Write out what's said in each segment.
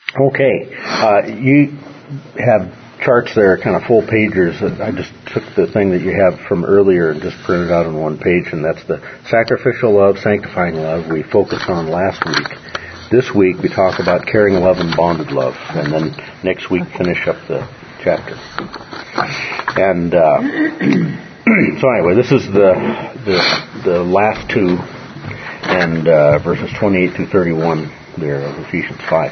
Okay, you have charts there, kind of full pagers. I just took the thing that you have from earlier and just printed out on one page, and that's the sacrificial love, sanctifying love we focused on last week. This week we talk about caring love and bonded love, and then next week finish up the chapter. And so anyway, this is the last two, and verses 28 through 31 there of Ephesians 5.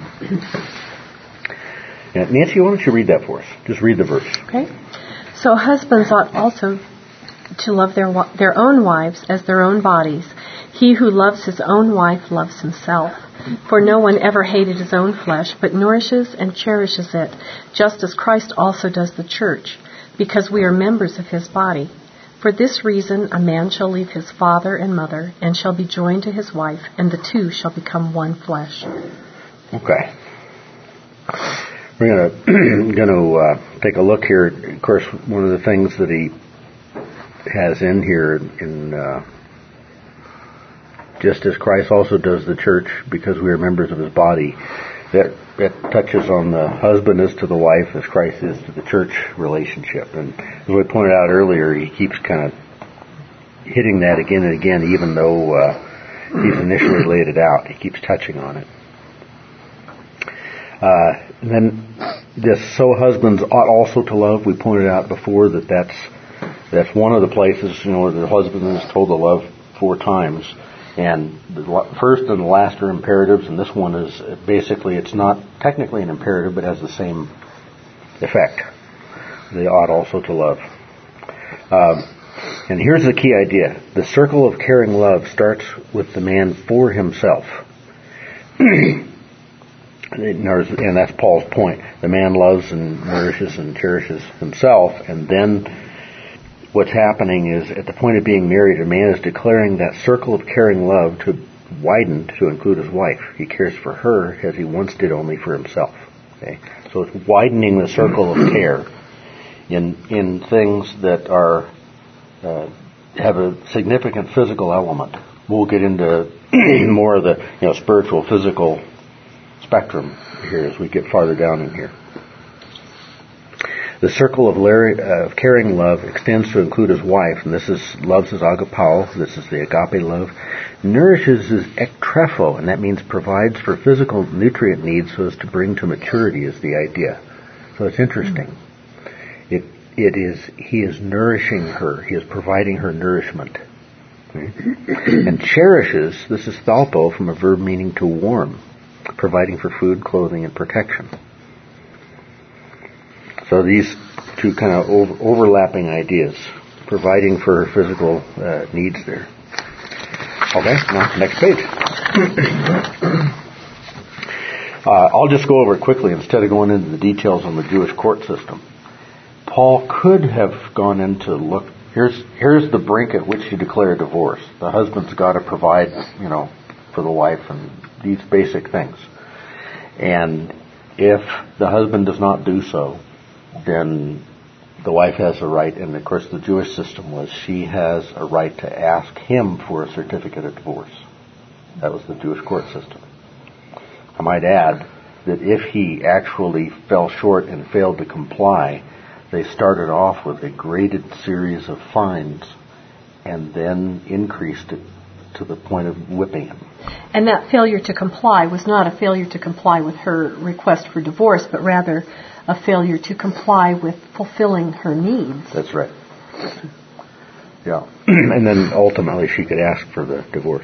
Nancy, why don't you read that for us? Just read the verse. Okay. So husbands ought also to love their own wives as their own bodies. He who loves his own wife loves himself. For no one ever hated his own flesh, but nourishes and cherishes it, just as Christ also does the church, because we are members of his body. For this reason a man shall leave his father and mother, and shall be joined to his wife, and the two shall become one flesh. Okay. We're going to take a look here. Of course, one of the things that he has in here, in just as Christ also does the church, because we are members of his body, that touches on the husband is to the wife as Christ is to the church relationship. And as we pointed out earlier, he keeps kind of hitting that again and again, even though he's initially laid it out. He keeps touching on it. And then this, so husbands ought also to love. We pointed out before that's one of the places, where the husband is told to love 4 times. And the first and the last are imperatives, and this one is basically, it's not technically an imperative, but has the same effect. They ought also to love. And here's the key idea. The circle of caring love starts with the man for himself. And that's Paul's point. The man loves and nourishes and cherishes himself, and then what's happening is, at the point of being married, a man is declaring that circle of caring love to widen to include his wife. He cares for her as he once did only for himself. Okay? So it's widening the circle of care in things that are have a significant physical element. We'll get into more of the spiritual, physical spectrum here as we get farther down in here. The circle of caring love extends to include his wife, and this is loves is agapao. This is the agape love. Nourishes is ektrepho, and that means provides for physical nutrient needs so as to bring to maturity is the idea. So it's interesting. He is nourishing her. He is providing her nourishment. And cherishes, this is thalpo, from a verb meaning to warm, providing for food, clothing, and protection. So these two kind of overlapping ideas, providing for physical needs there. Okay, now next page. I'll just go over it quickly instead of going into the details on the Jewish court system. Paul could have gone into look. Here's the brink at which you declare divorce. The husband's got to provide, for the wife and these basic things. And if the husband does not do so, then the wife has a right, and of course the Jewish system was she has a right to ask him for a certificate of divorce. That was the Jewish court system. I might add that if he actually fell short and failed to comply, they started off with a graded series of fines and then increased it to the point of whipping him. And that failure to comply was not a failure to comply with her request for divorce, but rather a failure to comply with fulfilling her needs. That's right. Yeah. And then ultimately she could ask for the divorce.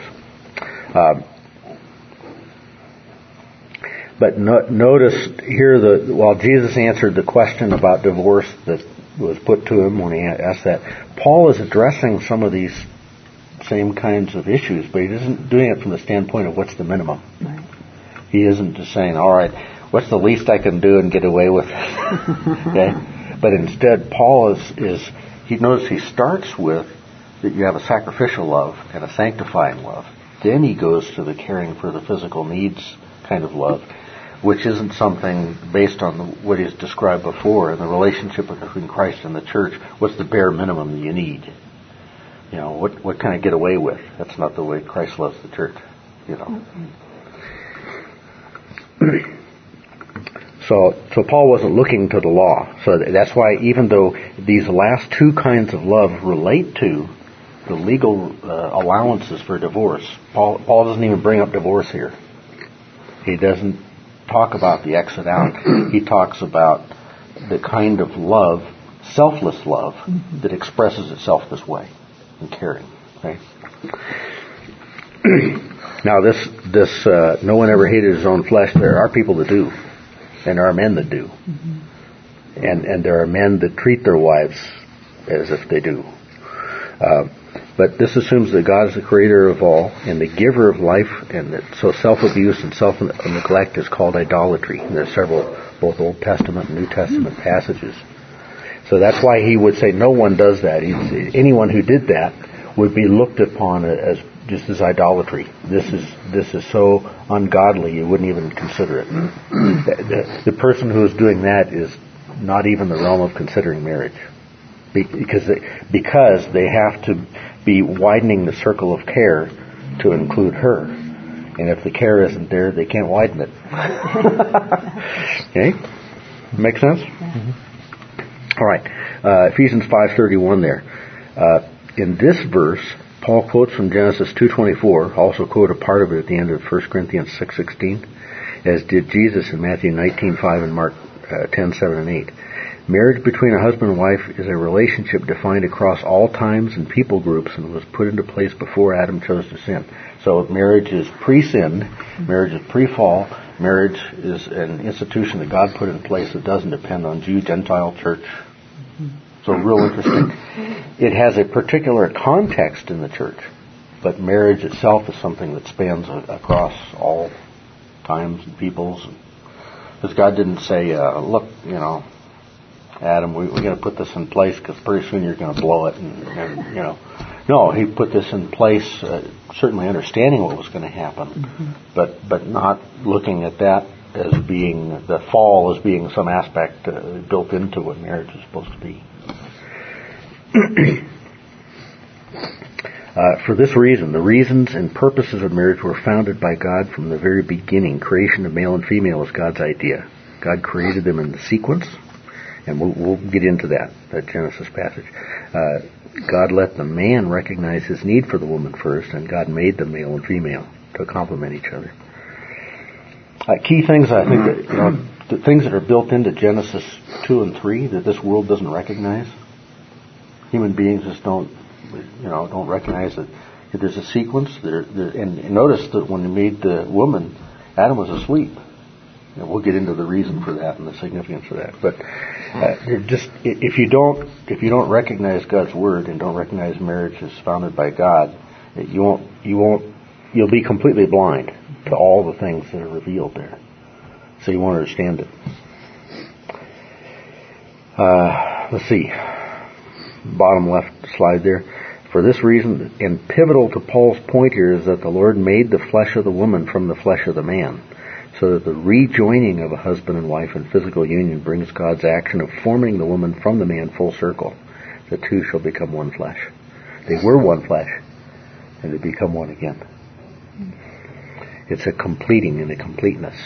But notice here while Jesus answered the question about divorce that was put to him when he asked that, Paul is addressing some of these same kinds of issues, but he isn't doing it from the standpoint of what's the minimum. Right. He isn't just saying, all right, what's the least I can do and get away with it? Okay? But instead, Paul he starts with that you have a sacrificial love and a sanctifying love. Then he goes to the caring for the physical needs kind of love, which isn't something based on what he's described before in the relationship between Christ and the church. What's the bare minimum that you need? What can I get away with? That's not the way Christ loves the church, So Paul wasn't looking to the law. So that's why even though these last two kinds of love relate to the legal allowances for divorce, Paul doesn't even bring up divorce here. He doesn't talk about the exit out. He talks about the kind of love, selfless love, that expresses itself this way in caring. Okay? Now this no one ever hated his own flesh. There are people that do, and there are men that do, and there are men that treat their wives as if they do. But this assumes that God is the creator of all and the giver of life, and that so self-abuse and self-neglect is called idolatry. And there's several, both Old Testament and New Testament passages. So that's why he would say no one does that. Anyone who did that would be looked upon as just as idolatry. This is so ungodly you wouldn't even consider it. The person who is doing that is not even the realm of considering marriage, because they have to be widening the circle of care to include her, and if the care isn't there, they can't widen it. Okay, make sense? All right, Ephesians 5:31 there. In this verse, Paul quotes from Genesis 2:24, also quote a part of it at the end of 1 Corinthians 6:16, as did Jesus in Matthew 19:5 and Mark 10:7 and 8. Marriage between a husband and wife is a relationship defined across all times and people groups and was put into place before Adam chose to sin. So marriage is pre-sin, marriage is pre-fall, marriage is an institution that God put in place that doesn't depend on Jew, Gentile, church. So real interesting. It has a particular context in the church, but marriage itself is something that spans across all times and peoples. Because God didn't say, look, Adam, we're going to put this in place because pretty soon you're going to blow it. No, he put this in place, certainly understanding what was going to happen, but not looking at that as being, the fall as being some aspect built into what marriage is supposed to be. For this reason, the reasons and purposes of marriage were founded by God from the very beginning. Creation of male and female is God's idea. God created them in the sequence, and we'll get into that Genesis passage. God let the man recognize his need for the woman first, and God made them male and female to complement each other. Key things, I think, that, the things that are built into Genesis 2 and 3 that this world doesn't recognize. Human beings just don't recognize that there's a sequence. And notice that when he made the woman, Adam was asleep. And we'll get into the reason for that and the significance of that. But if you don't recognize God's word and don't recognize marriage as founded by God, you'll be completely blind to all the things that are revealed there. So you won't understand it. Let's see. Bottom left slide there. For this reason, and pivotal to Paul's point here, is that the Lord made the flesh of the woman from the flesh of the man, so that the rejoining of a husband and wife in physical union brings God's action of forming the woman from the man full circle. The two shall become one flesh. They were one flesh, and they become one again. It's a completing and a completeness.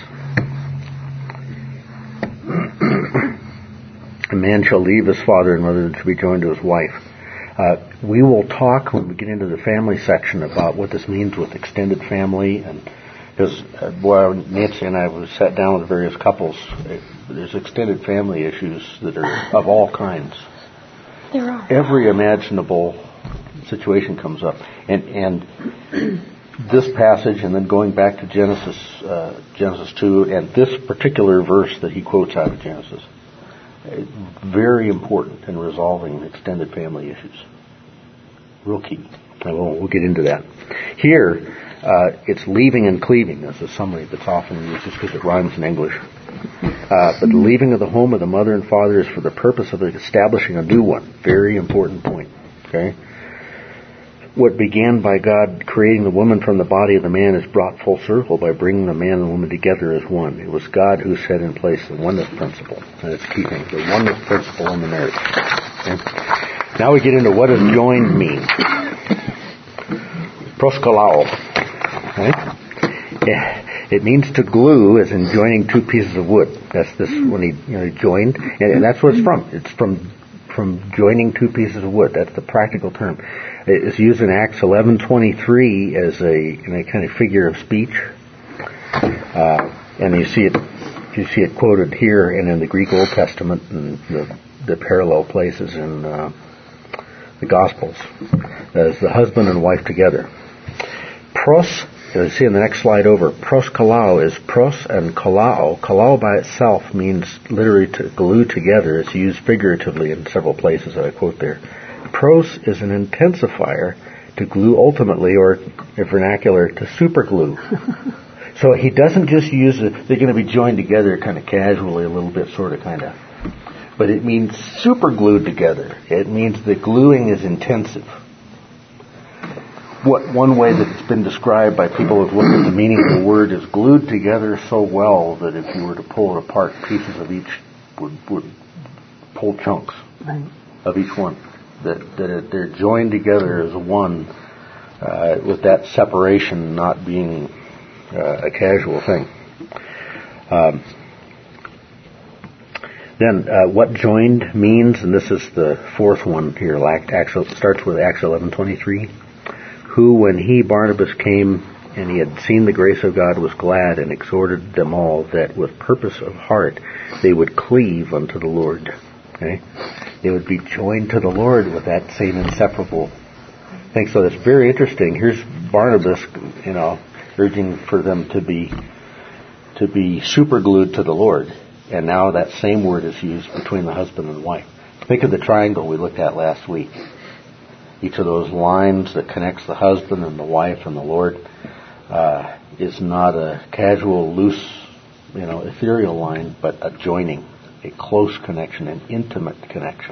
A man shall leave his father and mother to be joined to his wife. We will talk when we get into the family section about what this means with extended family, and because Nancy and I have sat down with various couples, there's extended family issues that are of all kinds. There are. Every imaginable situation comes up, and this passage, and then going back to Genesis 2, and this particular verse that he quotes out of Genesis, very important in resolving extended family issues. Real key. And we'll get into that. Here, it's leaving and cleaving. That's a summary that's often used just because it rhymes in English. But the leaving of the home of the mother and father is for the purpose of establishing a new one. Very important point. Okay? What began by God creating the woman from the body of the man is brought full circle by bringing the man and the woman together as one. It was God who set in place the oneness principle. And it's a key thing, the oneness principle in the marriage. Okay? Now we get into what does joined mean. Proskalao. Okay? It means to glue, as in joining two pieces of wood. That's this when he joined, and that's what it's from. It's from joining two pieces of wood. That's the practical term. It's used in Acts 11:23 as a kind of figure of speech, and you see it quoted here and in the Greek Old Testament and the parallel places in the Gospels as the husband and wife together. Pros, as you see in the next slide over, pros kalao is pros and kalao. Kalao by itself means literally to glue together. It's used figuratively in several places that I quote there. Pros is an intensifier to glue ultimately, or in vernacular, to superglue. So he doesn't just use it, they're going to be joined together kind of casually a little bit, sort of, kind of. But it means super glued together. It means the gluing is intensive. One way that it's been described by people who've looked at the meaning of the word is glued together so well that if you were to pull it apart, pieces of each would pull chunks of each one. That they're joined together as one, with that separation not being a casual thing. Then what joined means, and this is the fourth one here, starts with Acts 11:23. Who, when he, Barnabas, came and he had seen the grace of God, was glad and exhorted them all that with purpose of heart they would cleave unto the Lord. Okay? They would be joined to the Lord with that same inseparable thing. So that's very interesting. Here's Barnabas, urging for them to be super glued to the Lord. And now that same word is used between the husband and wife. Think of the triangle we looked at last week. Each of those lines that connects the husband and the wife and the Lord is not a casual, loose, ethereal line, but a joining, a close connection, an intimate connection.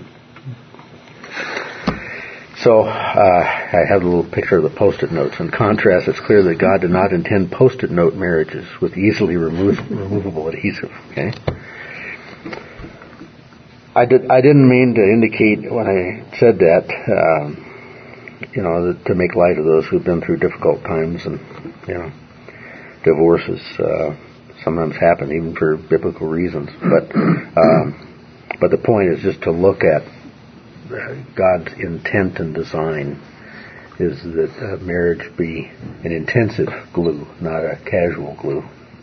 So I have a little picture of the Post-it notes. In contrast, it's clear that God did not intend Post-it note marriages with easily removable adhesive. Okay. I didn't mean to indicate when I said that, to make light of those who've been through difficult times, and divorces sometimes happen even for biblical reasons. But the point is just to look at God's intent and design is that marriage be an intensive glue, not a casual glue.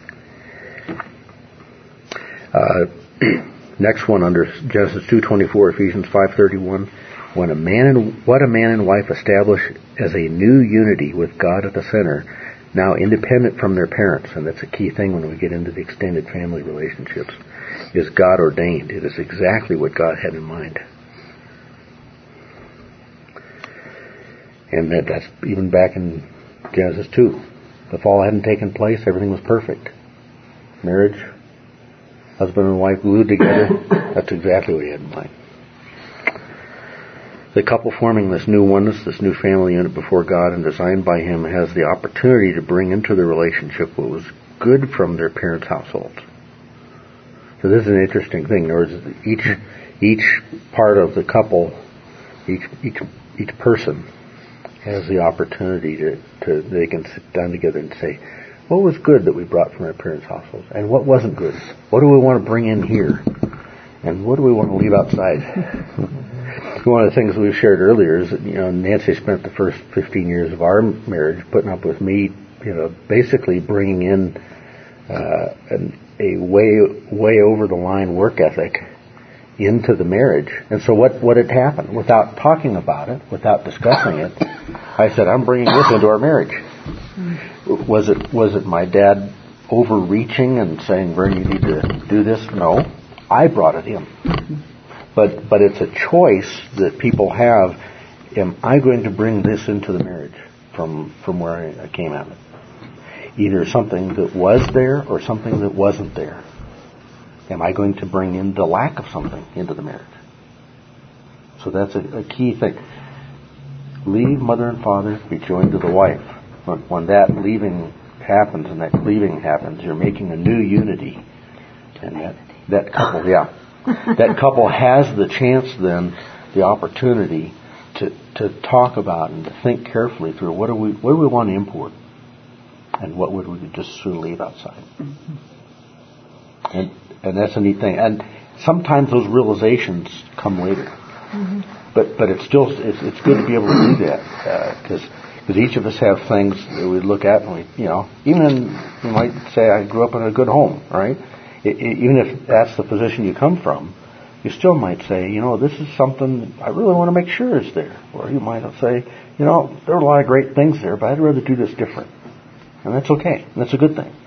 Next one under Genesis 2:24, Ephesians 5:31. What a man and wife establish as a new unity with God at the center, now independent from their parents, and that's a key thing when we get into the extended family relationships, is God ordained. It is exactly what God had in mind. And that's even back in Genesis 2. The fall hadn't taken place, everything was perfect. Marriage, husband and wife glued together, that's exactly what he had in mind. The couple forming this new oneness, this new family unit before God and designed by Him, has the opportunity to bring into the relationship what was good from their parents' households. So this is an interesting thing. In other words, each part of the couple, each person has the opportunity to they can sit down together and say, what was good that we brought from our parents' households, and what wasn't good? What do we want to bring in here, and what do we want to leave outside? One of the things we've shared earlier is that, Nancy spent the first 15 years of our marriage putting up with me, basically bringing in a way over the line work ethic into the marriage. And so what had happened, without talking about it, without discussing it, I said, I'm bringing this into our marriage. Was it my dad overreaching and saying, Vern, you need to do this? No. I brought it in. But it's a choice that people have. Am I going to bring this into the marriage from where I came at it? Either something that was there or something that wasn't there. Am I going to bring in the lack of something into the marriage? So that's a key thing. Leave mother and father, be joined to the wife. When that leaving happens and that cleaving happens, you're making a new unity. And that couple, that couple has the chance then, the opportunity to talk about and to think carefully through what do we want to import, and what would we just sort of leave outside. And that's a neat thing. And sometimes those realizations come later. But it's still it's good to be able to do that because each of us have things that we look at and we even you might say I grew up in a good home, right? Even if that's the position you come from, you still might say, this is something I really want to make sure is there. Or you might say, there are a lot of great things there, but I'd rather do this different. And that's okay. And that's a good thing.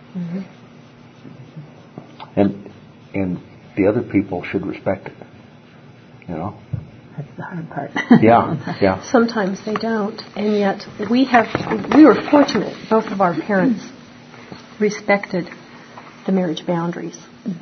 And the other people should respect it. That's the hard part. Yeah. Sometimes they don't, and yet we were fortunate. Both of our parents respected the marriage boundaries.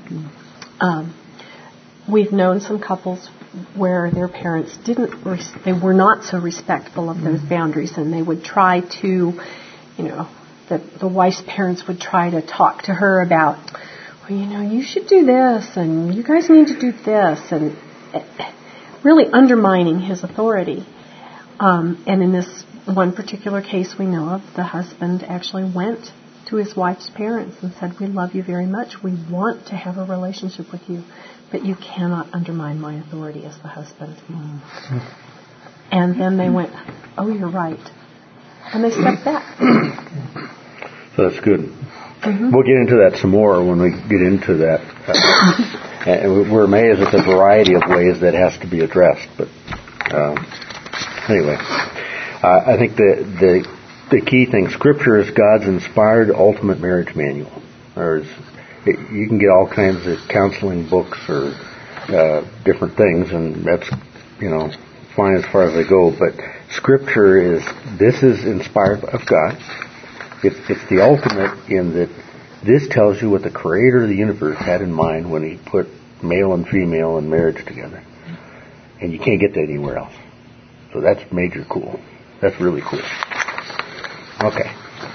We've known some couples where their parents they were not so respectful of those boundaries, and they would try to, the wife's parents would try to talk to her about, you should do this, and you guys need to do this, and really undermining his authority. And in this one particular case we know of, the husband actually went to his wife's parents and said, we love you very much. We want to have a relationship with you, but you cannot undermine my authority as the husband. And then they went, oh, you're right. And they stepped back. So that's good. We'll get into that some more when we get into that. And we're amazed at the variety of ways that has to be addressed. But anyway, I think the key thing, Scripture is God's inspired ultimate marriage manual. You can get all kinds of counseling books or different things, and that's fine as far as they go. But Scripture this is inspired of God. It's the ultimate in that this tells you what the Creator of the universe had in mind when He put male and female in marriage together. And you can't get that anywhere else. So that's major cool. That's really cool. Okay.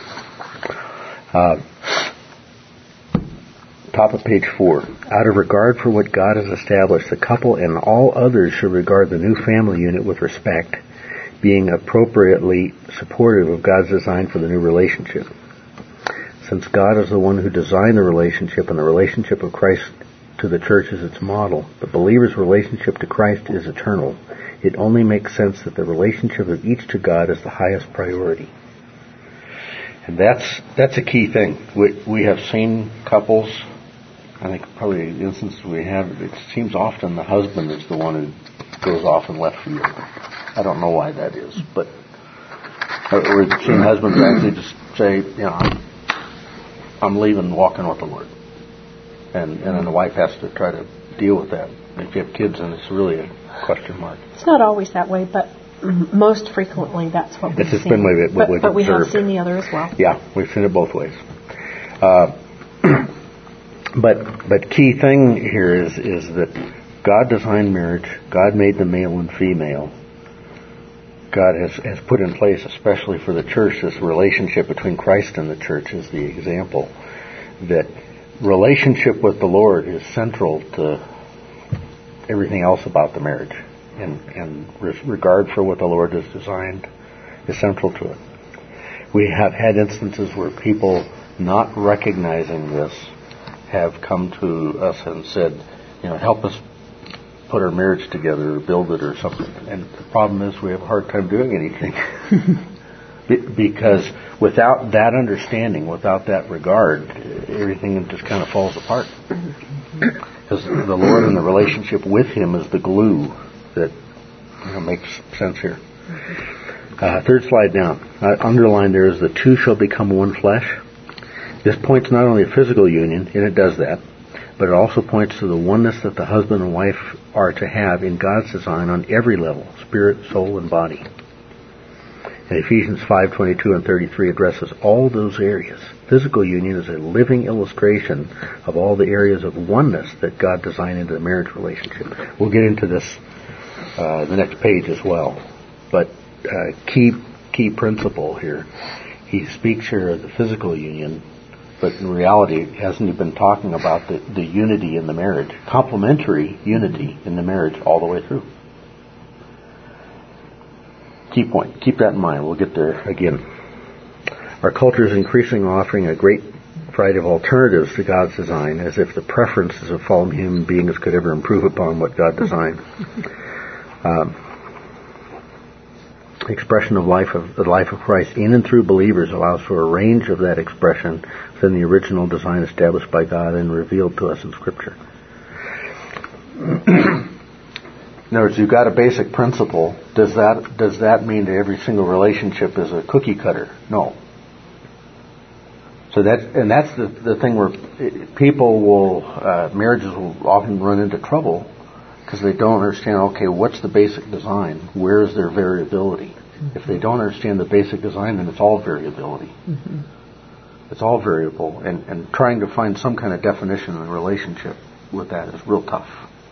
Top of page 4. Out of regard for what God has established, the couple and all others should regard the new family unit with respect, being appropriately supportive of God's design for the new relationship. Since God is the one who designed the relationship, and the relationship of Christ to the church is its model, the believer's relationship to Christ is eternal. It only makes sense that the relationship of each to God is the highest priority. And that's a key thing. We have seen couples, I think probably the instances we have, it seems often the husband is the one who goes off in left field. I don't know why that is, but we've seen husbands actually just say, I'm leaving, walking with the Lord. And then the wife has to try to deal with that. If you have kids, then it's really a question mark. It's not always that way, but most frequently that's what we've seen. It's been what we've but we have observed. seen the other as well. Yeah, we've seen it both ways. But key thing here is that God designed marriage. God made the male and female. God has put in place, especially for the church, this relationship between Christ and the church is the example. That relationship with the Lord is central to everything else about the marriage. And regard for what the Lord has designed is central to it. We have had instances where people not recognizing this have come to us and said, help us put our marriage together or build it or something. And the problem is we have a hard time doing anything. Because without that understanding, without that regard, everything just kind of falls apart. Because the Lord and the relationship with Him is the glue that makes sense here. Third slide down. Underlined there is the two shall become one flesh. This points not only a physical union, and it does that, but it also points to the oneness that the husband and wife are to have in God's design on every level, spirit, soul, and body. And Ephesians 5:22 and 33 addresses all those areas. Physical union is a living illustration of all the areas of oneness that God designed into the marriage relationship. We'll get into this the next page as well. But key principle here. He speaks here of the physical union, but in reality, hasn't he been talking about the unity in the marriage, complementary unity in the marriage all the way through? Key point. Keep that in mind. We'll get there again. All Our culture is increasingly offering a great variety of alternatives to God's design, as if the preferences of fallen human beings could ever improve upon what God designed. Expression of the life of Christ in and through believers allows for a range of that expression within the original design established by God and revealed to us in Scripture. In other words, you've got a basic principle. Does that mean that every single relationship is a cookie cutter? No. So that's the thing where marriages will often run into trouble because they don't understand, okay, what's the basic design? Where is their variability? If they don't understand the basic design, then it's all variability. Mm-hmm. It's all variable, and trying to find some kind of definition in a relationship with that is real tough.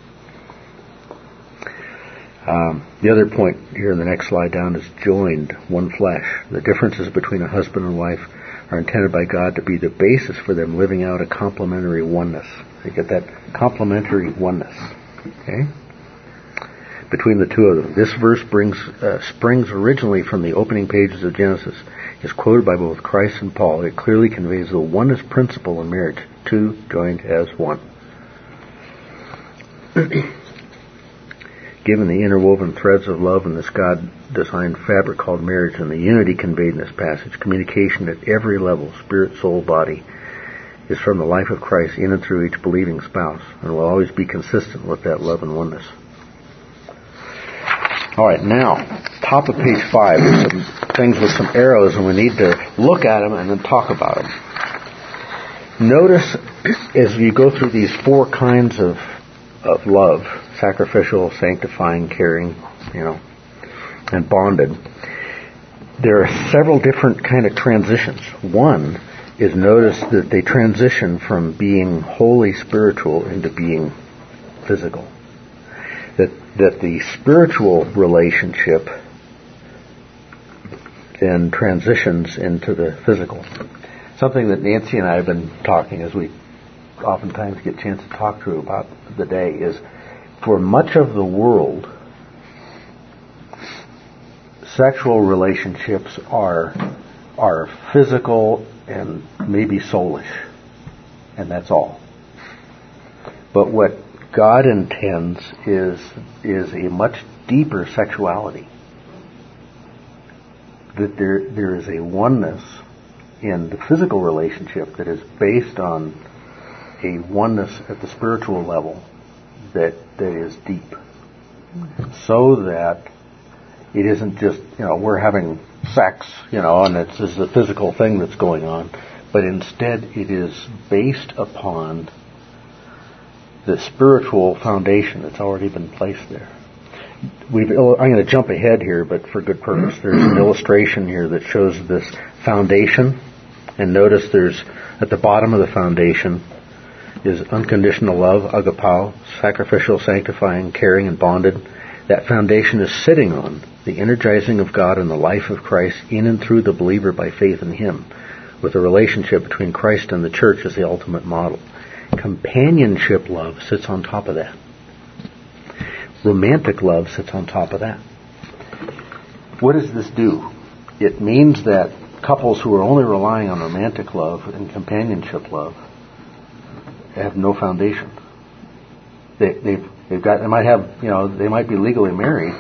The other point here in the next slide down is joined, one flesh. The differences between a husband and wife are intended by God to be the basis for them living out a complementary oneness. You get that? Complementary oneness. Okay? Between the two of them. This verse springs originally from the opening pages of Genesis. Is quoted by both Christ and Paul. It clearly conveys the oneness principle in marriage. Two joined as one. Given the interwoven threads of love in this God-designed fabric called marriage and the unity conveyed in this passage, communication at every level, spirit, soul, body, is from the life of Christ in and through each believing spouse, and will always be consistent with that love and oneness. All right, now, top of page 5, there's some things with some arrows, and we need to look at them and then talk about them. Notice, as you go through these 4 kinds of love, sacrificial, sanctifying, caring, and bonded, there are several different kind of transitions. One is notice that they transition from being wholly spiritual into being physical. That the spiritual relationship then transitions into the physical. Something that Nancy and I have been talking, as we oftentimes get a chance to talk to about the day, is for much of the world, sexual relationships are physical and maybe soulish, and that's all. But what God intends is a much deeper sexuality. That there is a oneness in the physical relationship that is based on a oneness at the spiritual level that is deep. So that it isn't just, we're having sex, and it's just a physical thing that's going on, but instead it is based upon the spiritual foundation that's already been placed there. I'm going to jump ahead here, but for good purpose. There's an illustration here that shows this foundation, and notice there's, at the bottom of the foundation, is unconditional love, agapao, sacrificial, sanctifying, caring, and bonded. That foundation is sitting on the energizing of God and the life of Christ in and through the believer by faith in Him, with a relationship between Christ and the church as the ultimate model. Companionship love sits on top of that. Romantic love sits on top of that. What does this do? It means that couples who are only relying on romantic love and companionship love have no foundation. They might be legally married,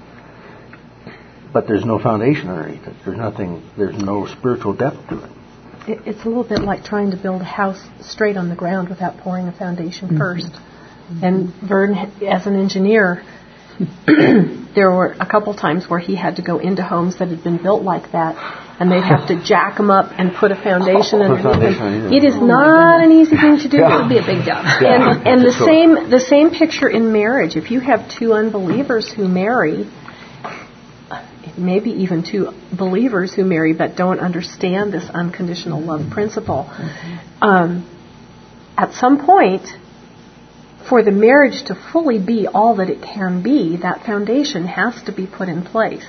but there's no foundation underneath it. There's no spiritual depth to it. It's a little bit like trying to build a house straight on the ground without pouring a foundation first. Mm-hmm. And Vern, as an engineer, there were a couple times where he had to go into homes that had been built like that, and they'd have to jack them up and put a foundation underneath them. It is not an easy thing to do. Yeah. It would be a big job. Yeah. And the same picture in marriage. If you have 2 unbelievers who marry, maybe even 2 believers who marry but don't understand this unconditional love principle, at some point, for the marriage to fully be all that it can be, that foundation has to be put in place.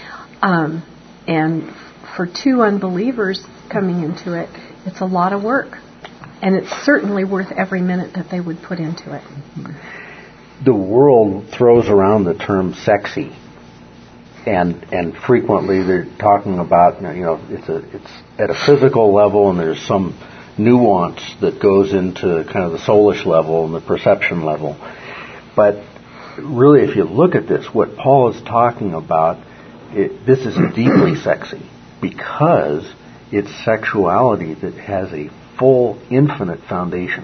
And for 2 unbelievers coming into it, it's a lot of work. And it's certainly worth every minute that they would put into it. The world throws around the term sexy. and frequently they're talking about, it's at a physical level, and there's some nuance that goes into kind of the soulish level and the perception level. But really, if you look at this, what Paul is talking about, this is deeply sexy because it's sexuality that has a full, infinite foundation.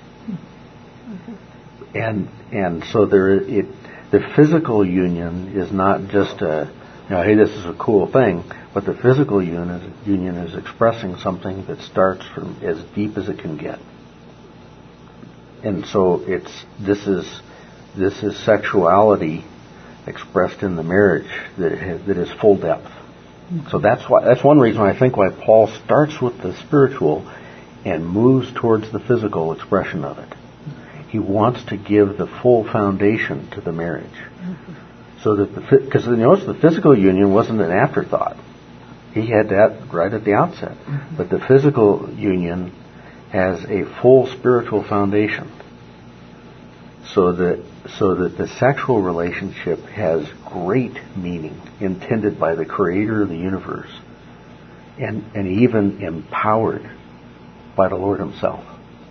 And so the physical union is not just hey, this is a cool thing, but the physical union is expressing something that starts from as deep as it can get. And so this is sexuality expressed in the marriage that is full depth. So that's one reason I think why Paul starts with the spiritual and moves towards the physical expression of it. He wants to give the full foundation to the marriage. So that because notice the physical union wasn't an afterthought. He had that right at the outset. But the physical union has a full spiritual foundation. So that the sexual relationship has great meaning intended by the Creator of the universe and even empowered by the Lord Himself.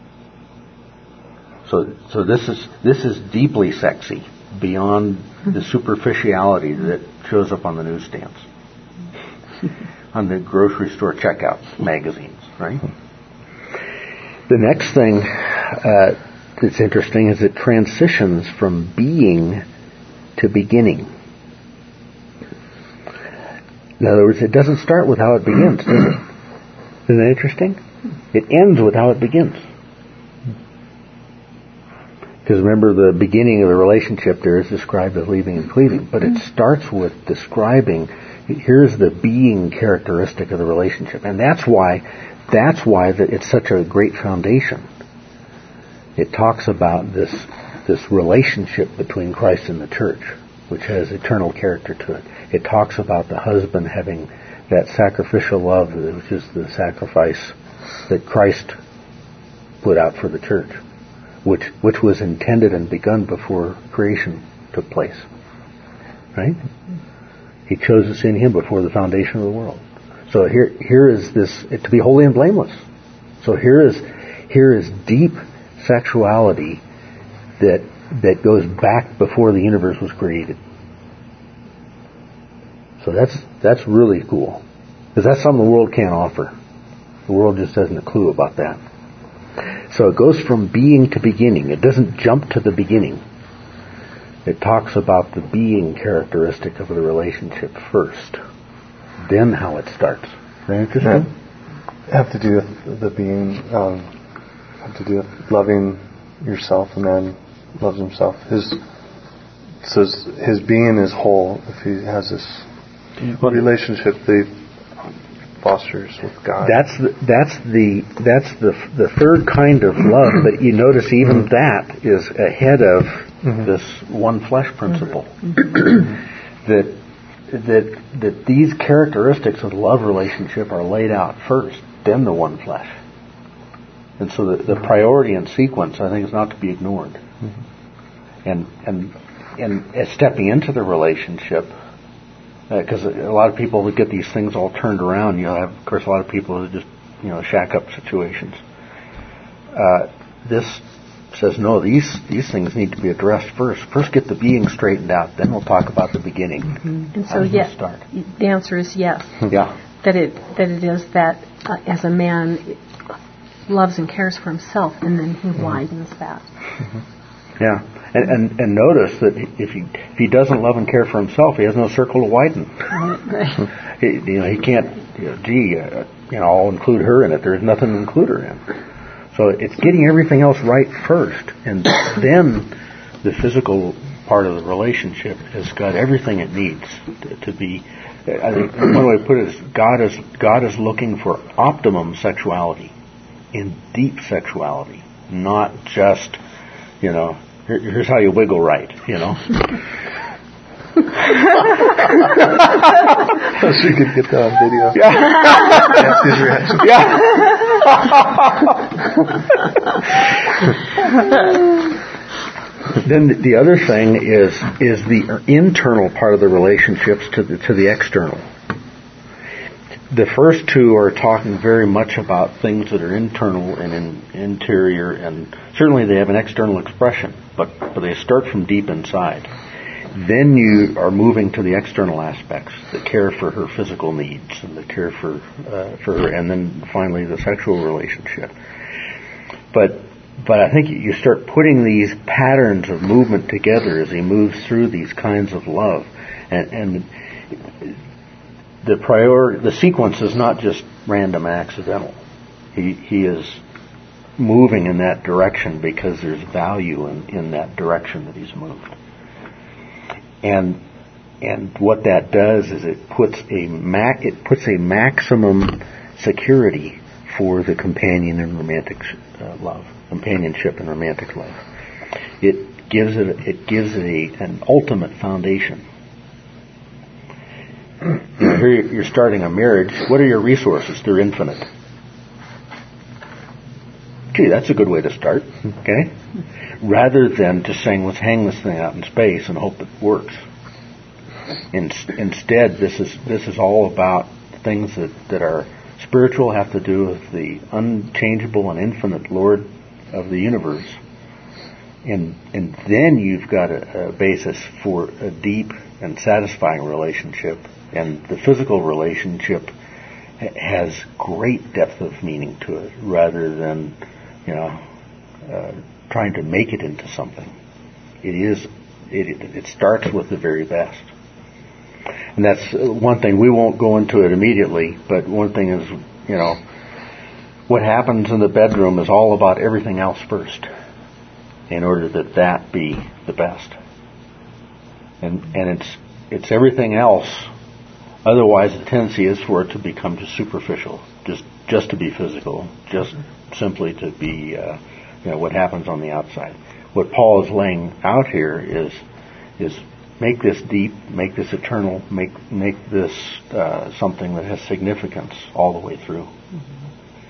So this is deeply sexy beyond the superficiality that shows up on the newsstands, on the grocery store checkout magazines, right? The next thing that's interesting is it transitions from being to beginning. In other words, it doesn't start with how it begins, does it? Isn't that interesting? It ends with how it begins. Because remember, the beginning of the relationship there is described as leaving and cleaving, but it starts with describing, here's the being characteristic of the relationship. And that's why it's such a great foundation. It talks about this relationship between Christ and the church, which has eternal character to it. It talks about the husband having that sacrificial love, which is the sacrifice that Christ put out for the church, which was intended and begun before creation took place. Right? He chose us in Him before the foundation of the world. So here is this, to be holy and blameless. So here is deep sexuality that goes back before the universe was created. So that's really cool. Because that's something the world can't offer. The world just hasn't a clue about that. So it goes from being to beginning. It doesn't jump to the beginning. It talks about the being characteristic of the relationship first, then how it starts. Very interesting. Have to do with the being. Have to do with loving yourself, and then loves himself. His being is whole if he has this relationship that he fosters with God. That's the third kind of love, but you notice even that is ahead of this one flesh principle. that these characteristics of the love relationship are laid out first, then the one flesh. And so the priority and sequence, I think, is not to be ignored. And as stepping into the relationship, because a lot of people that get these things all turned around, you'll have, of course, a lot of people who just, shack up situations. This says, no, these things need to be addressed first. First get the being straightened out, then we'll talk about the beginning. And so, yes, the answer is yes. Yeah. That it is that as a man loves and cares for himself, and then he widens that. Yeah. And notice that if he doesn't love and care for himself, he has no circle to widen. Right. He can't. I'll include her in it. There's nothing to include her in. So it's getting everything else right first, and then the physical part of the relationship has got everything it needs to be. I think one way to put it is God is looking for optimum sexuality, in deep sexuality, not just here's how you wiggle right, So she could get that on video. Yeah. Ask his reaction. Then the other thing is the internal part of the relationships to the external. The first two are talking very much about things that are internal and interior, and certainly they have an external expression, but they start from deep inside. Then you are moving to the external aspects, the care for her physical needs, and the care for her, and then finally the sexual relationship. But I think you start putting these patterns of movement together as he moves through these kinds of love, and the sequence is not just random, accidental. He is moving in that direction because there's value in that direction that he's moved. And what that does is it puts a maximum security for the companion and romantic love, companionship and romantic love. It gives it an ultimate foundation. Here you're starting a marriage. What are your resources? They're infinite. Gee, that's a good way to start. Okay, rather than just saying let's hang this thing out in space and hope it works. Instead, this is all about things that are spiritual, have to do with the unchangeable and infinite Lord of the universe, and then you've got a basis for a deep and satisfying relationship. And the physical relationship has great depth of meaning to it, rather than, trying to make it into something. It starts with the very best. And that's one thing. We won't go into it immediately, but one thing is, what happens in the bedroom is all about everything else first, in order that be the best. And it's everything else. Otherwise, the tendency is for it to become just superficial, just to be physical, just simply to be, what happens on the outside. What Paul is laying out here is make this deep, make this eternal, make this something that has significance all the way through. Mm-hmm.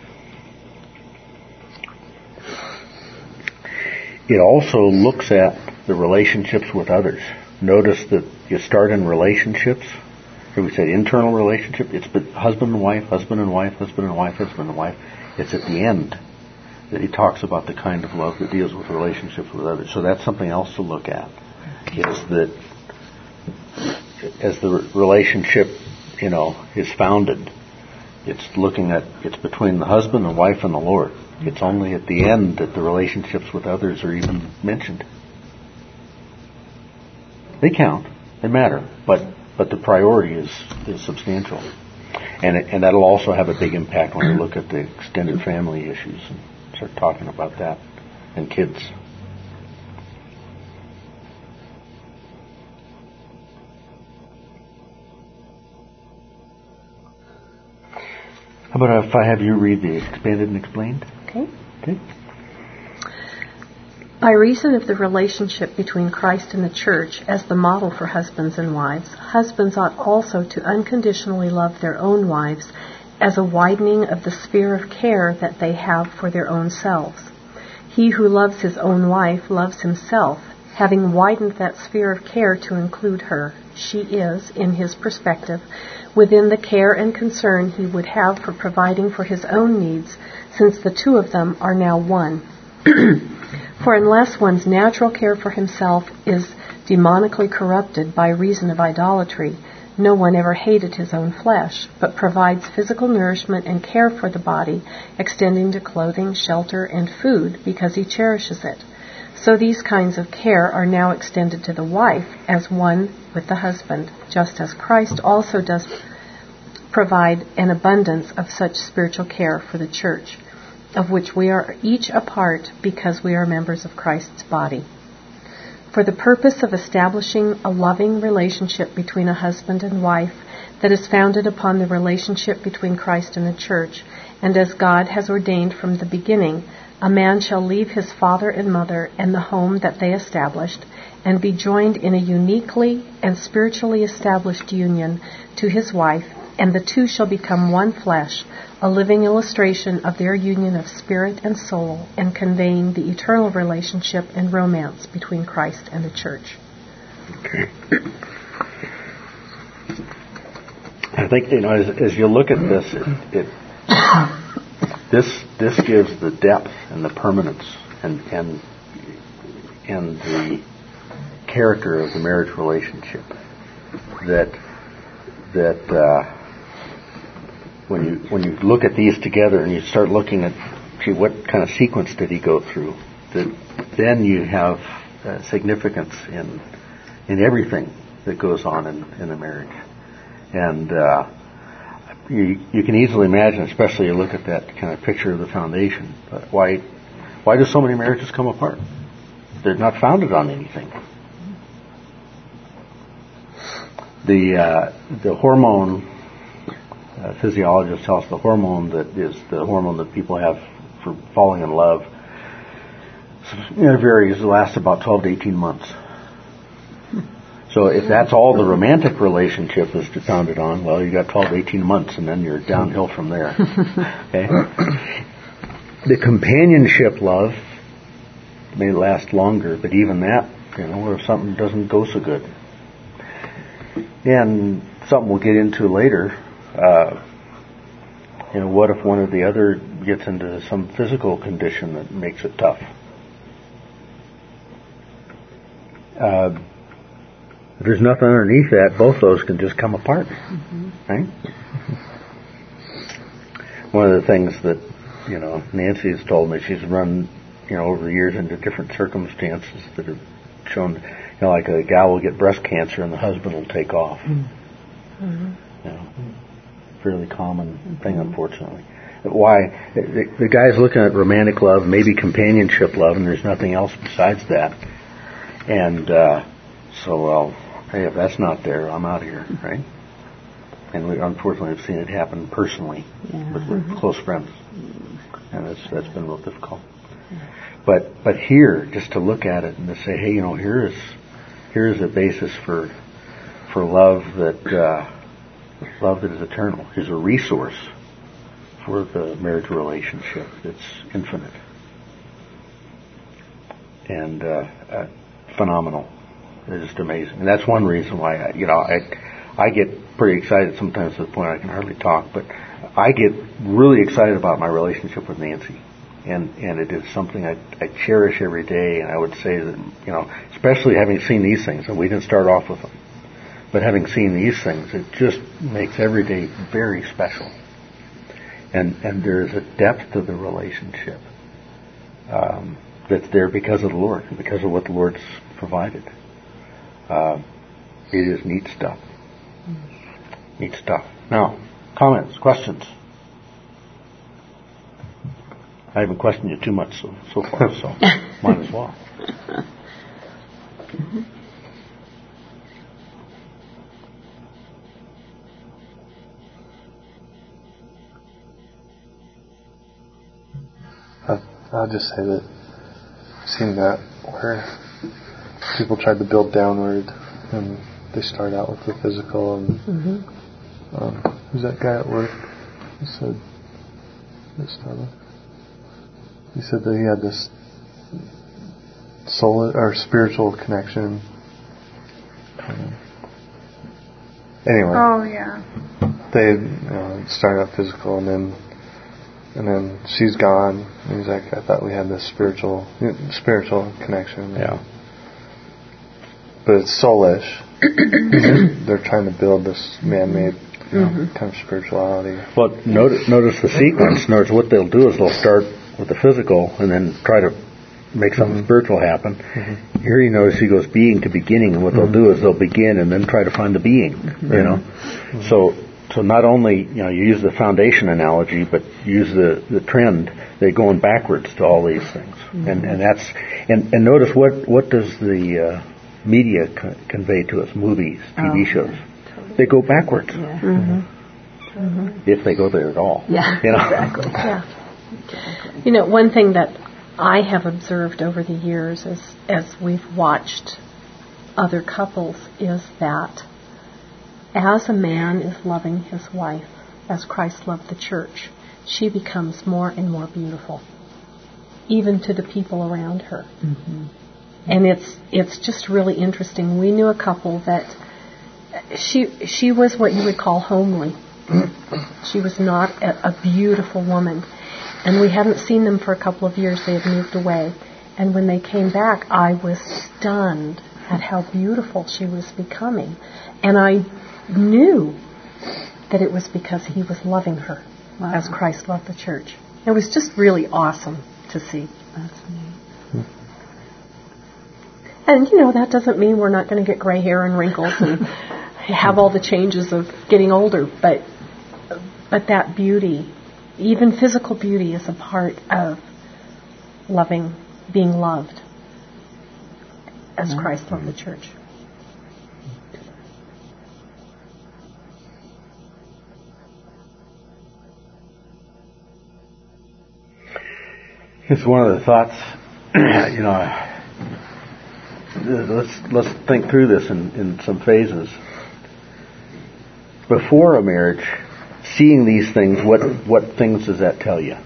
It also looks at the relationships with others. Notice that you start in relationships. Here we said internal relationship. It's husband and wife, husband and wife, husband and wife, husband and wife. It's at the end that he talks about the kind of love that deals with relationships with others. So that's something else to look at. Is that as the relationship, is founded, it's between the husband and wife and the Lord. It's only at the end that the relationships with others are even mentioned. They count, they matter, but the priority is substantial, and that'll also have a big impact when you look at the extended family issues and start talking about that and kids. How about if I have you read the Expanded and Explained? Okay. Okay. By reason of the relationship between Christ and the Church as the model for husbands and wives, husbands ought also to unconditionally love their own wives as a widening of the sphere of care that they have for their own selves. He who loves his own wife loves himself, having widened that sphere of care to include her. She is, in his perspective, within the care and concern he would have for providing for his own needs, since the two of them are now one. For unless one's natural care for himself is demonically corrupted by reason of idolatry, no one ever hated his own flesh, but provides physical nourishment and care for the body, extending to clothing, shelter, and food, because he cherishes it. So these kinds of care are now extended to the wife as one with the husband, just as Christ also does provide an abundance of such spiritual care for the church, of which we are each a part because we are members of Christ's body. For the purpose of establishing a loving relationship between a husband and wife that is founded upon the relationship between Christ and the church, and as God has ordained from the beginning, a man shall leave his father and mother and the home that they established, and be joined in a uniquely and spiritually established union to his wife, And the two shall become one flesh, a living illustration of their union of spirit and soul, and conveying the eternal relationship and romance between Christ and the church. Okay. I think, as you look at this, this gives the depth and the permanence and the character of the marriage relationship that when you look at these together and you start looking at, gee, what kind of sequence did he go through, that then you have significance in everything that goes on in a marriage. And you can easily imagine, especially you look at that kind of picture of the foundation, but why do so many marriages come apart? They're not founded on anything. The hormone, physiologists tell us the hormone that is the hormone that people have for falling in love, it varies. It lasts about 12 to 18 months. So if that's all the romantic relationship is founded on, well, you got 12 to 18 months, and then you're downhill from there. Okay? The companionship love may last longer, but even that, if something doesn't go so good. And something we'll get into later, what if one or the other gets into some physical condition that makes it tough? If there's nothing underneath that, both those can just come apart. Mm-hmm. Right? One of the things that, Nancy has told me, she's run, over the years into different circumstances that have shown, like a gal will get breast cancer and the husband will take off. Mm-hmm. Fairly common thing, unfortunately. Why? The guy's looking at romantic love, maybe companionship love, and there's nothing else besides that. And hey, if that's not there, I'm out of here, right? And we unfortunately have seen it happen personally with close friends, and that's been real difficult. But here, just to look at it and to say, hey, here's a basis for love that is eternal. Here's a resource for the marriage relationship that's infinite and phenomenal. It's just amazing. And that's one reason why I get pretty excited sometimes to the point I can hardly talk, but I get really excited about my relationship with Nancy. And it is something I cherish every day, and I would say that, especially having seen these things, and we didn't start off with them, but having seen these things, it just makes every day very special. And there's a depth to the relationship that's there because of the Lord, and because of what the Lord's provided. It is neat stuff. Neat stuff. Now, comments, questions? I haven't questioned you too much so far, so might as well. I'll just say that I've seen that where people tried to build downward, and they start out with the physical. And who's that guy at work? He said that he had this soul or spiritual connection. Anyway. Oh yeah. They start out physical, and then she's gone. And he's like, I thought we had this spiritual connection. Yeah. But it's soulish. They're trying to build this man-made kind of spirituality. Well, notice the sequence. Notice what they'll do is they'll start with the physical and then try to make something spiritual happen. Mm-hmm. Here you notice he goes being to beginning, and what they'll do is they'll begin and then try to find the being. Mm-hmm. So not only you use the foundation analogy, but use the trend. They're going backwards to all these things, and notice what does the media convey to us? Movies, TV shows. They go backwards. Yeah. Mm-hmm. If they go there at all. Yeah, exactly. Yeah. One thing that I have observed over the years as we've watched other couples is that as a man is loving his wife, as Christ loved the church, she becomes more and more beautiful, even to the people around her. Mm-hmm. And it's just really interesting. We knew a couple that she was what you would call homely. She was not a beautiful woman. And we hadn't seen them for a couple of years. They had moved away. And when they came back, I was stunned at how beautiful she was becoming. And I knew that it was because he was loving her as Christ loved the church. It was just really awesome to see. That's neat. And, that doesn't mean we're not going to get gray hair and wrinkles and have all the changes of getting older. But that beauty, even physical beauty, is a part of loving, being loved as Christ loved the church. It's one of the thoughts, let's think through this in some phases. Before a marriage, seeing these things, what things does that tell you?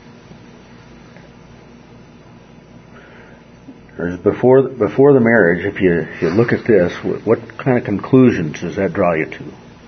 Or before the marriage, if you look at this, what kind of conclusions does that draw you to?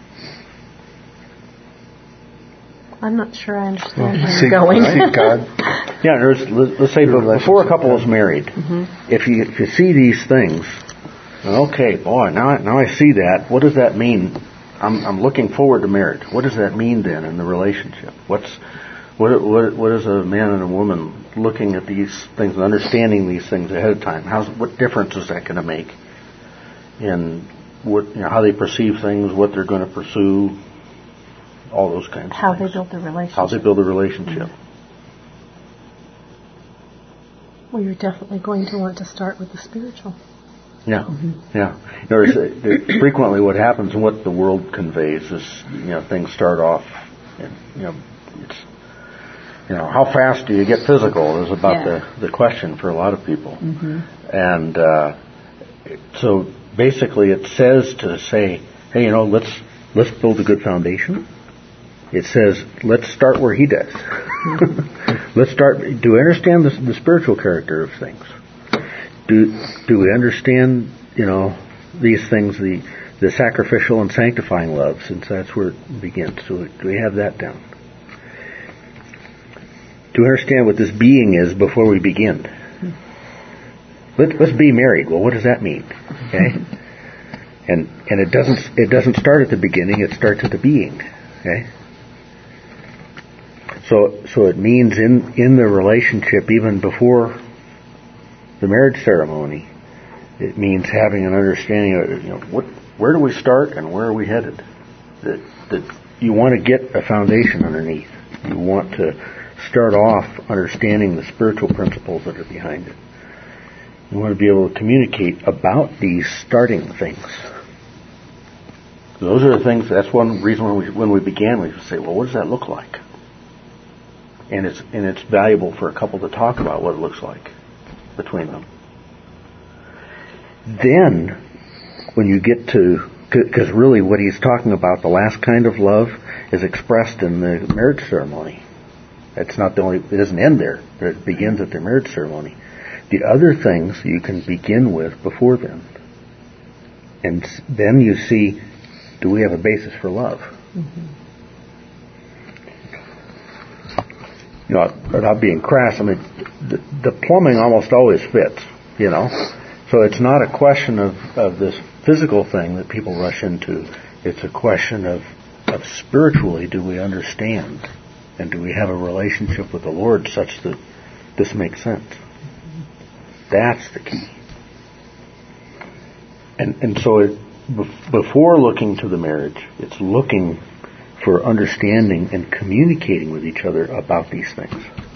I'm not sure I understand where you're going. God. Yeah, let's say before a couple is married, if you see these things, okay, boy, now I see that. What does that mean? I'm looking forward to marriage. What does that mean then in the relationship? What is a man and a woman looking at these things and understanding these things ahead of time? What difference is that going to make in how they perceive things, what they're going to pursue, all those kinds of things. How they build the relationship. How they build a relationship. Well, you're definitely going to want to start with the spiritual. Yeah, yeah. There's frequently what happens and what the world conveys is, things start off, it's, how fast do you get physical is about the question for a lot of people. And so basically it says to say, hey, let's build a good foundation. It says, let's start where he does. Let's start. Do we understand the spiritual character of things? Do we understand, these things, the sacrificial and sanctifying love, since that's where it begins? So do we have that down? Do we understand what this being is before we begin? Let's be married. Well, what does that mean? Okay, and it doesn't start at the beginning. It starts at the being. Okay. So it means in the relationship, even before the marriage ceremony, it means having an understanding of where do we start and where are we headed. That you want to get a foundation underneath. You want to start off understanding the spiritual principles that are behind it. You want to be able to communicate about these starting things. Those are the things. That's one reason when we began, we say, well, what does that look like? And it's valuable for a couple to talk about what it looks like between them. Then, when you get to, because really what he's talking about, the last kind of love, is expressed in the marriage ceremony. It's not the only. It doesn't end there. It begins at the marriage ceremony. The other things you can begin with before then, and then you see, do we have a basis for love? Without being crass, I mean, the plumbing almost always fits, So it's not a question of this physical thing that people rush into. It's a question of spiritually, do we understand? And do we have a relationship with the Lord such that this makes sense? That's the key. And so before looking to the marriage, it's looking for understanding and communicating with each other about these things.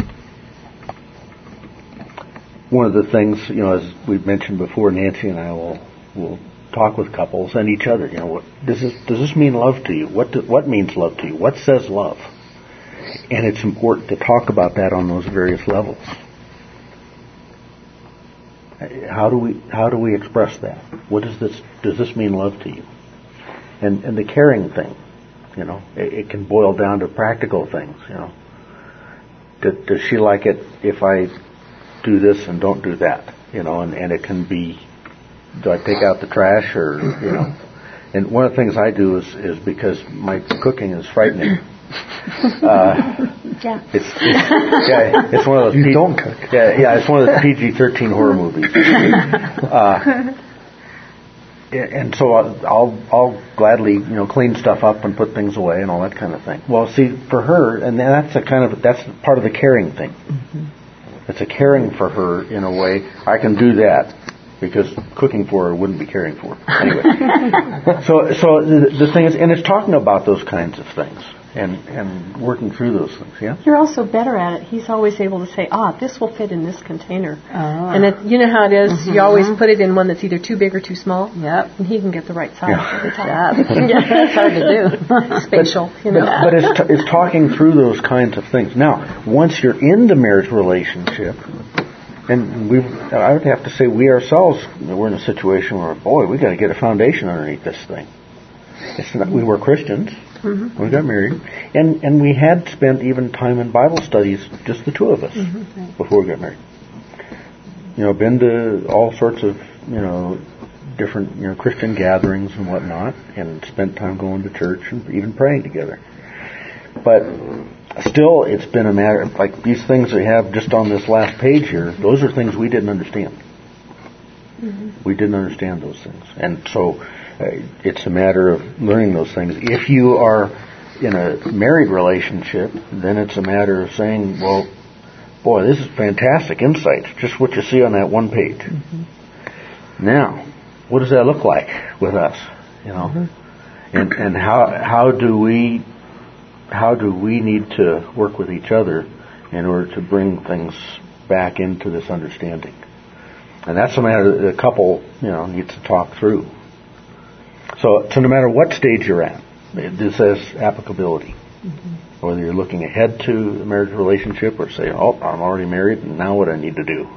One of the things, as we've mentioned before, Nancy and I will talk with couples and each other. What does this mean love to you? What means love to you? What says love? And it's important to talk about that on those various levels. How do we express that? What does this mean love to you? And the caring thing, it can boil down to practical things, Does she like it if I do this and don't do that? And it can be, do I take out the trash or, And one of the things I do is because my cooking is frightening. It's one of those. You don't cook. It's one of those PG-13 horror movies. And so I'll gladly clean stuff up and put things away and all that kind of thing. Well, see, for her, and that's part of the caring thing. Mm-hmm. It's a caring for her in a way. I can do that because cooking for her wouldn't be caring for her anyway. So the thing is, and it's talking about those kinds of things. And working through those things, yeah? You're also better at it. He's always able to say, this will fit in this container. Oh. And you know how it is, you always put it in one that's either too big or too small? Yep. And he can get the right size every time. It's hard to do. Spatial, But it's talking through those kinds of things. Now, once you're in the marriage relationship, and I would have to say we ourselves, we're in a situation where, boy, we got to get a foundation underneath this thing. We were Christians. Mm-hmm. We got married, and we had spent even time in Bible studies, just the two of us, before we got married. Been to all sorts of different Christian gatherings and whatnot, and spent time going to church and even praying together. But still, it's been a matter of, like these things we have just on this last page here. Those are things we didn't understand. Mm-hmm. We didn't understand those things, and so. It's a matter of learning those things. If you are in a married relationship, then it's a matter of saying, well, boy, this is fantastic insight, just what you see on that one page. Mm-hmm. Now, what does that look like with us? Mm-hmm. And how do we need to work with each other in order to bring things back into this understanding? And that's a matter that a couple needs to talk through. So no matter what stage you're at, this has applicability. Mm-hmm. Whether you're looking ahead to a marriage relationship or say, I'm already married, and now what I need to do,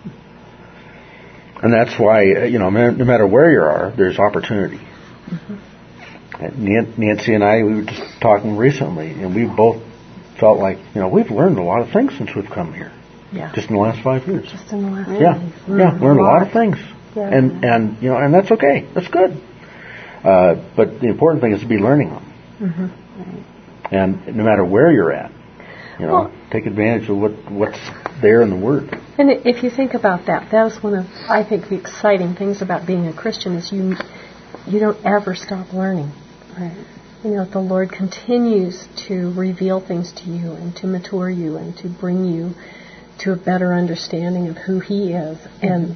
And that's why, no matter where you are, there's opportunity. Mm-hmm. Nancy and I, we were just talking recently, and we both felt like, we've learned a lot of things since we've come here. Yeah. Just in the last 5 years. Just in the last learned a lot of things. Yeah. And that's okay. That's good. But the important thing is to be learning them. Mm-hmm. And no matter where you're at, take advantage of what's there in the Word. And if you think about that was one of, I think, the exciting things about being a Christian is you don't ever stop learning. Right. The Lord continues to reveal things to you and to mature you and to bring you to a better understanding of who He is. And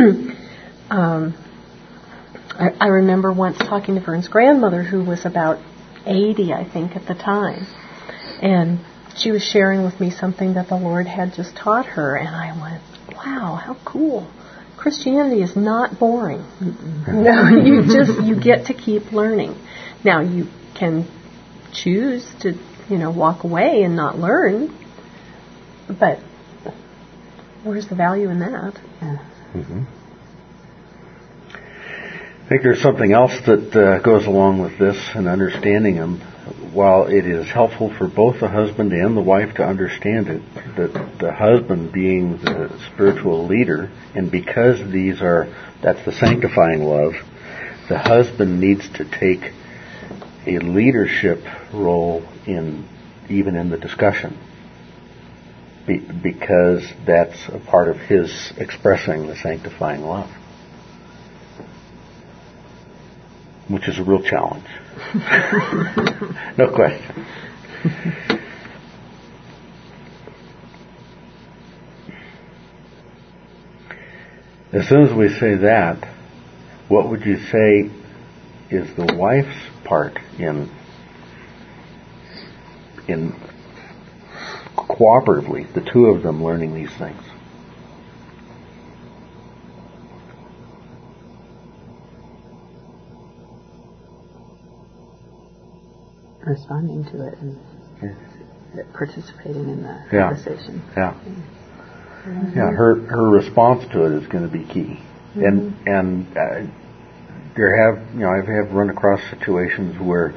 I remember once talking to Vern's grandmother, who was about 80, I think, at the time. And she was sharing with me something that the Lord had just taught her. And I went, wow, how cool. Christianity is not boring. You get to keep learning. Now, you can choose to, walk away and not learn. But where's the value in that? Mm-hmm. I think there's something else that goes along with this and understanding them. While it is helpful for both the husband and the wife to understand it, that the husband being the spiritual leader, and because that's the sanctifying love, the husband needs to take a leadership role even in the discussion, because that's a part of his expressing the sanctifying love. Which is a real challenge. No question. As soon as we say that, what would you say is the wife's part in cooperatively, the two of them learning these things? Responding to it and participating in the conversation. Yeah. Mm-hmm. Yeah, her response to it is going to be key. Mm-hmm. And I've run across situations where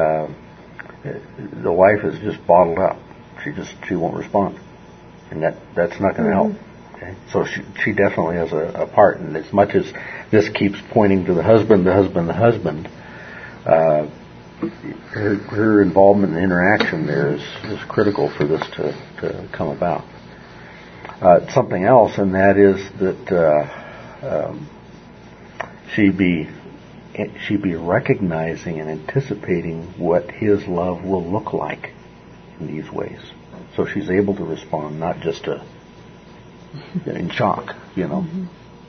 the wife is just bottled up. She won't respond, and that's not going to help. Okay? So she definitely has a part, and as much as this keeps pointing to the husband, her involvement and interaction there is critical for this to come about. Something else, and that is that she'd be recognizing and anticipating what his love will look like in these ways. So she's able to respond, not just in shock, Mm-hmm.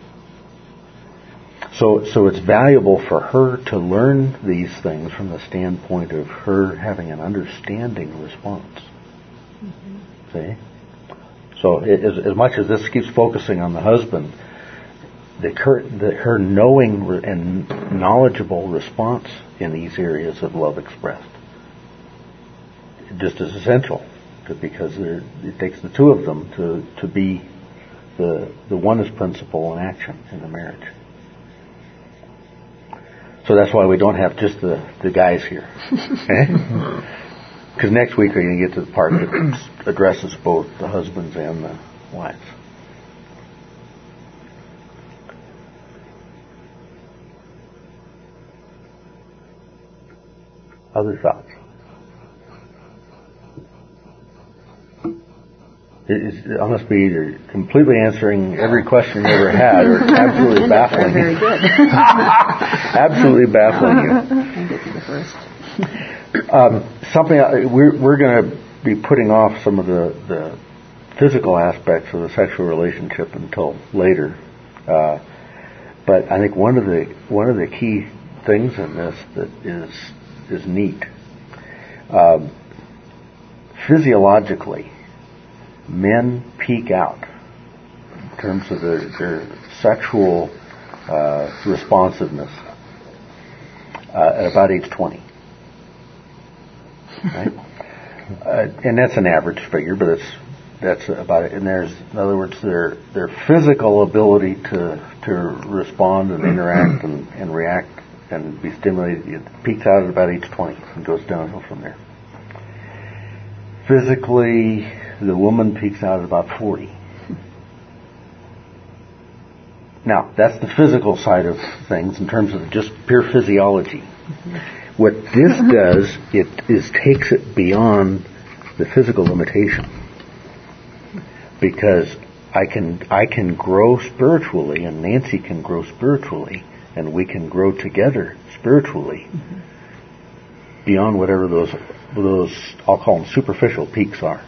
So it's valuable for her to learn these things from the standpoint of her having an understanding response. Mm-hmm. See? So as much as this keeps focusing on the husband, her knowing and knowledgeable response in these areas of love expressed just is essential, because it takes the two of them to be the oneness principle in action in the marriage. So that's why we don't have just the guys here. Because next week we're going to get to the part that addresses both the husbands and the wives. Other thoughts? I must be either completely answering every question you ever had, or absolutely baffling Very you. good. Absolutely baffling you. I'll get to the first. Something we're going to be putting off some of the physical aspects of the sexual relationship until later, but I think one of the key things in this that is neat. Physiologically, men peak out in terms of their sexual responsiveness at about age 20. Right? And that's an average figure, but that's about it. And in other words, their physical ability to respond and interact and react and be stimulated, it peaks out at about age 20 and goes downhill from there. Physically, the woman peaks out at about 40. Now, that's the physical side of things in terms of just pure physiology. What this does, takes it beyond the physical limitation. Because I can grow spiritually, and Nancy can grow spiritually, and we can grow together spiritually beyond whatever those I'll call them superficial peaks are.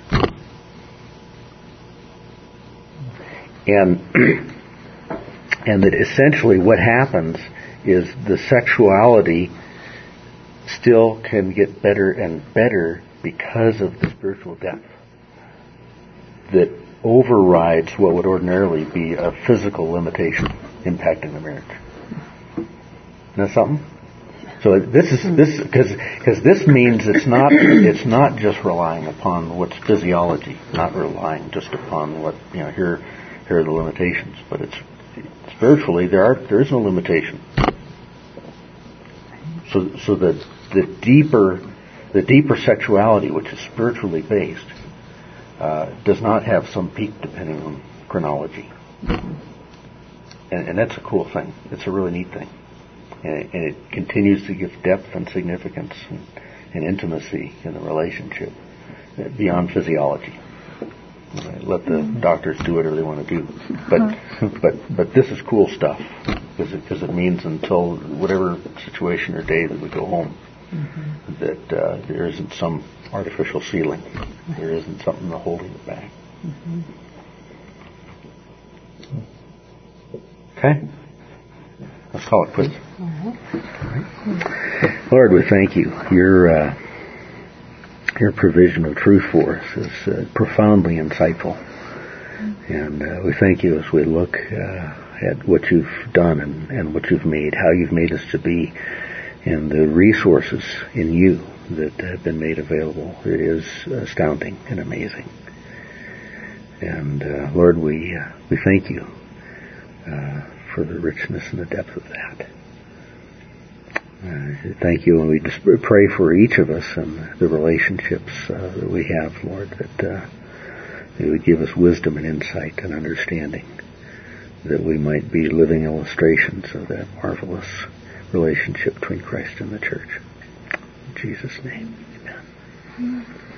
And that essentially what happens is the sexuality still can get better and better because of the spiritual depth that overrides what would ordinarily be a physical limitation impacting the marriage. Isn't that something? So this because this means it's not just relying upon what's physiology, not relying just upon what here are the limitations, but it's spiritually there is no limitation. So the deeper sexuality, which is spiritually based, does not have some peak depending on chronology, and that's a cool thing. It's a really neat thing. And it continues to give depth and significance and intimacy in the relationship beyond physiology. Let the doctors do whatever they want to do, but this is cool stuff because it means until whatever situation or day that we go home, that there isn't some artificial ceiling, there isn't something holding it back. Okay. Let's call it quits. Lord, we thank you. Your provision of truth for us is profoundly insightful. And we thank you as we look at what you've done and what you've made, how you've made us to be, and the resources in you that have been made available. It is astounding and amazing. And Lord, we thank you for the richness and the depth of that. Thank you, and we just pray for each of us and the relationships that we have, Lord, that you would give us wisdom and insight and understanding, that we might be living illustrations of that marvelous relationship between Christ and the church. In Jesus' name, amen.